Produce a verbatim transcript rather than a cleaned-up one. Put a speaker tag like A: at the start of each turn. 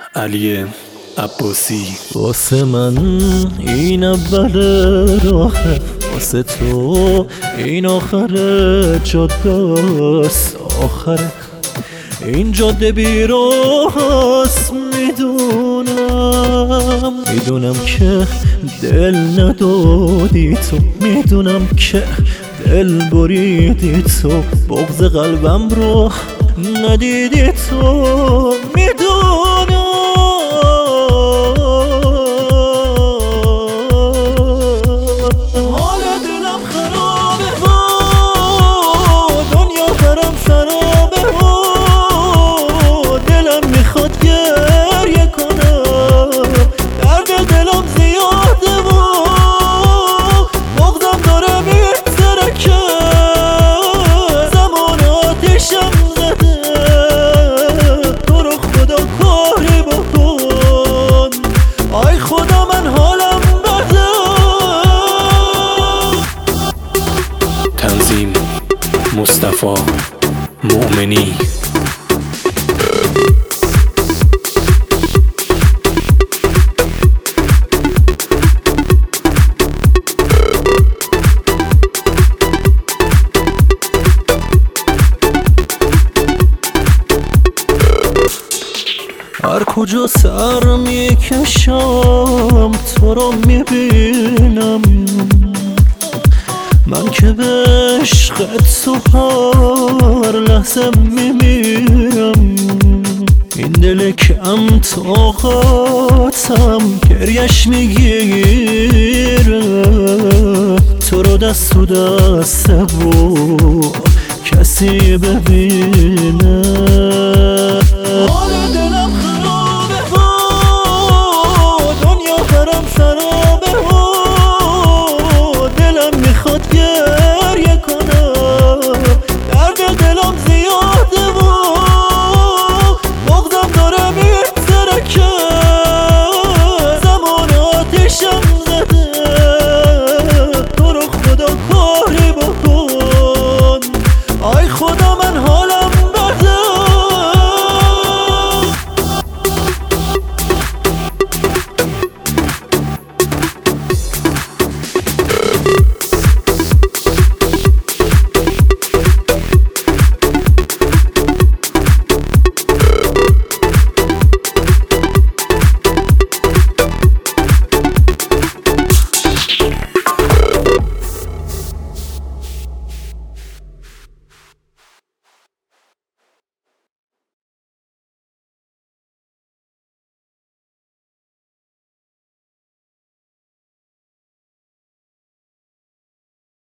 A: علی عباسی.
B: واسه من این اول راهه، واسه تو این آخر جاده است. آخره این جاده بی راه است. میدونم میدونم که دل ندادی تو، میدونم که دل بریدی تو، بغض قلبم رو ندیدی تو. میدونم حال دلم خرابه و دنیا برام سرابه و دلم میخواد گریه کنم، درد دلم زیاده و بغضم داره میترکه، زمان آتیشم زده. تو رو خدا کاری بکن، آی خدا من حالم بده.
A: تنظیم مصطفی مؤمنی.
B: هر کجا سر میکشم تو رو میبینم، من که به عشقت تو هر لحظه میمیرم. این دل کم طاقتم گریش میگیره، تو رو دست تو دسته و کسی ببینه. حال دلم